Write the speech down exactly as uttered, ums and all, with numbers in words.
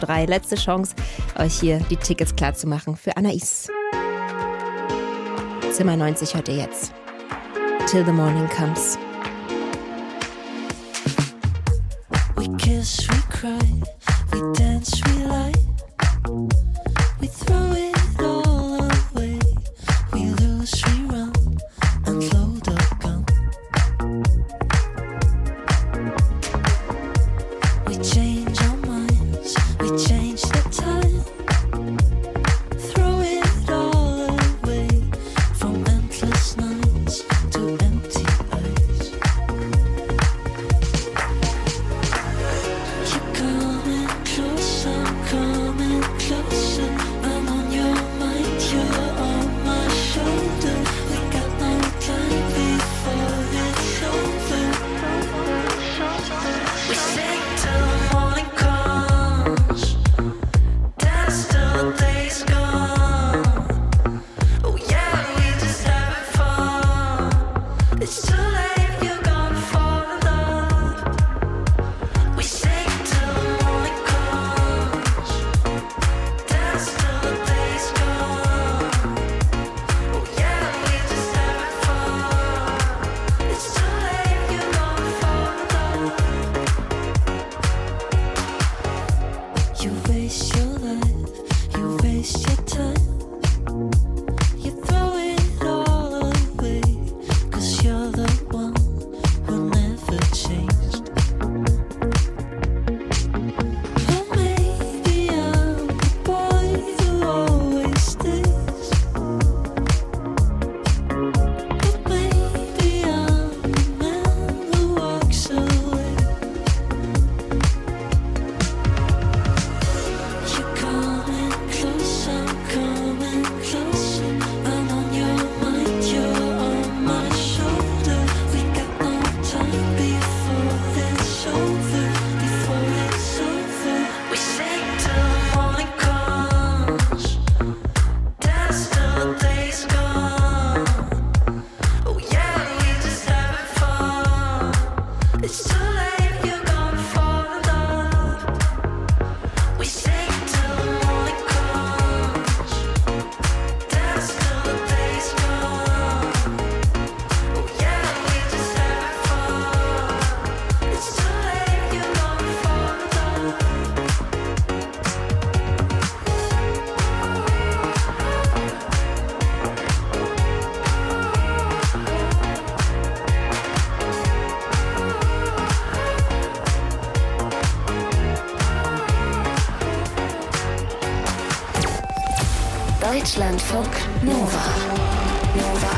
drei. Letzte Chance, euch hier die Tickets klar zu machen für Anais. Zimmer neunzig hört ihr jetzt. Till the morning comes. We kiss, we cry, we dance, we lie. We throw it all away. We lose, we run, and load a gun. We change our minds, we change the time. Throw it all away, from endless nights to empty eyes. You're coming close, I'm coming closer. I'm on your mind, you're on my shoulder. We got no time before it's over. We sing till the morning comes, dance till the day's gone. Oh yeah, we just having fun. It's too late, you're gonna fall in love. We sing till the morning comes, dance till the day's gone. Oh yeah, we just having fun. It's too late, you're gonna fall in love. You waste your life, you waste your time. You throw it all away, 'cause you're the one who never changed. Or maybe I'm the boy who always stays. But maybe I'm the man who walks away. You're coming close, I'm coming closer. I'm on your mind, you're on my shoulder. We got no time before it's over, before it's over. We sing till the morning comes, dance till the day's gone. Oh yeah, we just having fun. It's too late, you're gonna fall in love. We sing till the morning comes, dance till the day's gone. Oh yeah, we just having fun. It's too late, you're gonna fall in love. Deutschlandfunk Nova. Nova.